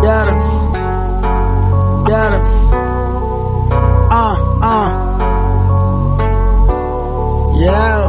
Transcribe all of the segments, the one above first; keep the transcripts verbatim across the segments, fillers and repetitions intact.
Got him. Got him. Uh, uh. Yeah.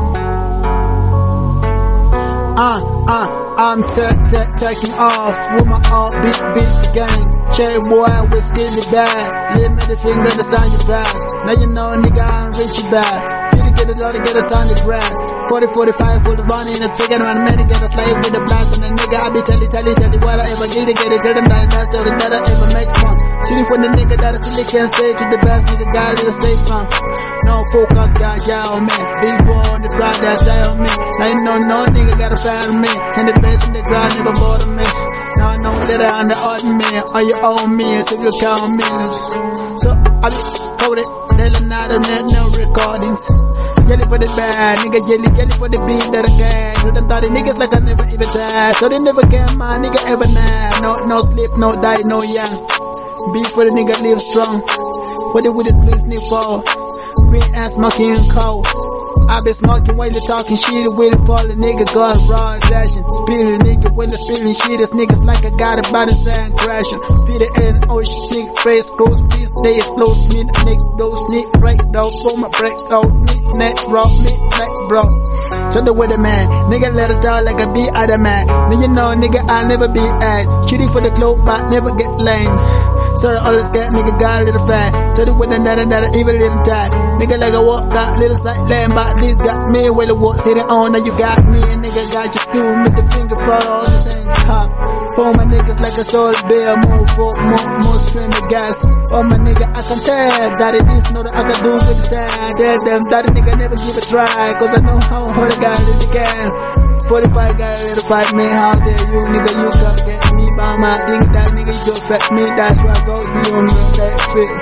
Uh, uh. I'm taking off with my all beat beat the gang. Cherry boy with skinny bag. Leave me the finger that's on your back. Now you know nigga I'm rich bad. Get it, get it, all to get it on the ground. forty, forty-five for the running and the trigger and man get a slave with the blast and the nigga I be telling, telling, telling what I ever need to get it. Tell them that that's the only that I ever make fun. Shooting for the nigga that I still can't stay to the best nigga gotta let us stay from. No focus, got yeah on me. Big boy on the ground, that's yeah on me. Now you know no nigga got a fan of me. And the best in the ground never bother me. Now I know that I under order me. Or you own me, so you count me. So I be coded, they'll not have no recordings. Jelly for the bad, nigga jelly, jelly for the beat that I got. So them thought the niggas like I never even died. So they never get my nigga ever now. No, no sleep, no die, no young. Beat for the nigga live strong. Put it with the three sneak fall. Green ass smoking and cold. I been smoking while you talking shit with it for the nigga got raw flashing. Spirit nigga when the spilling shit, this niggas like I got it by the sand crashing. Feed it in ocean, sneak, face, close, please, they explode, me, nigga, those sneak, break, dog, throw my break, out, me, neck, bro, me, neck, bro. So the with the man, nigga let it down like a be other man. Then you know, nigga, I'll never be ad. Shitty for the cloak, but never get lame. Sorry, always get nigga got a little fat. So the with another, another evil little time. Nigga like a walk, got little side land, but this got me, well, the walk, sitting on, now you got me, and nigga got your screw, make the finger fall all the same top. For my niggas like a soul bear, more for more, more spin the gas. For my nigga, I can tell that it is know that I can do with the stand. Tell them that a nigga never give a try, cause I know how hard I got in the gas. forty-five got a little fight, man, how dare you, nigga, you got get me by my thing, that nigga, you don't affect me, that's why I go see you on that fit.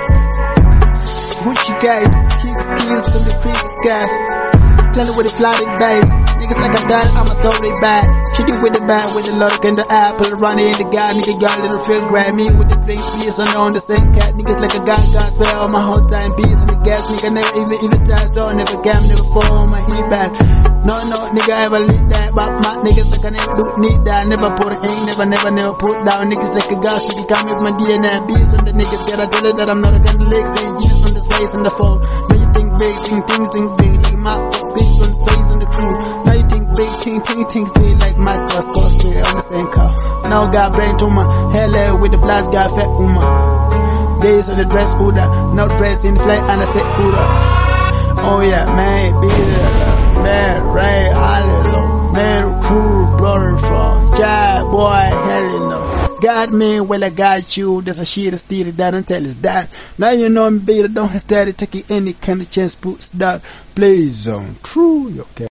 Gucci guys, kicks, keys from the creek sky. Plenty with the flooded bass. Niggas like I died, I'm a story bad. Shitty with the bag, with the look and the apple. Running in the guy, nigga got a little feel grab me with the drink, peace on the same cat. Niggas like a gun, gun, spare all my whole time, peace on the gas. Nigga never even, even die, so never gam, never fall on my heat bad. No, no, nigga ever lit that, but my niggas like I never do need that. Never put a ink, never, never, never put down. Niggas like a gas, so they come with my D N A. Beast on the niggas, get I tell it that I'm not a gun lick. They use on the space and the phone. Now you think big, think things, think big, like my big on the face on the crew. Now you think big, think, think, think big, like my cross, cross, big on the same car. Now got brain tumor, hell with the blast, got fat woman. Days on the dress, Uda, no dress in the flight, and I said Uda. Oh yeah, man, be there, man, right, hallelujah, man, cool, brother, from child, boy, hell no. Got me, well I got you, there's a shit that's still that and tell us that. Now you know me better, don't have started taking any kind of chance, puts that, plays on, true, okay.